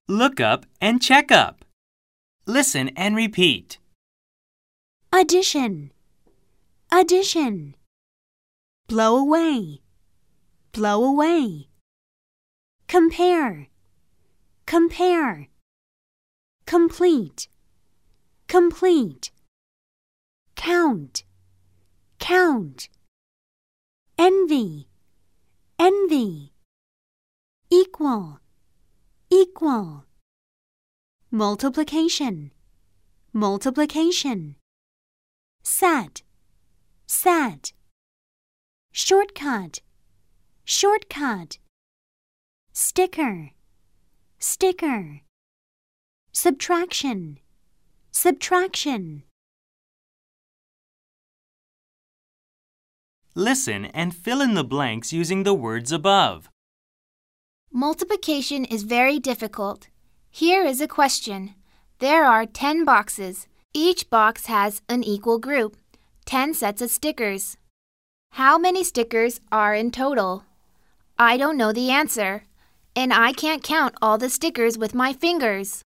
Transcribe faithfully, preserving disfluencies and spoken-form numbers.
Look up and check up. Listen and repeat. Addition, addition. Blow away, blow away. Compare, compare. Complete, complete. Count, count. Envy, envy. Equal, equal. Multiplication, multiplication. Set, set. Shortcut, shortcut. Sticker, sticker. Subtraction, subtraction. Listen and fill in the blanks using the words above. Multiplication is very difficult. Here is a question. There are ten boxes. Each box has an equal group, ten sets of stickers. How many stickers are in total? I don't know the answer, and I can't count all the stickers with my fingers.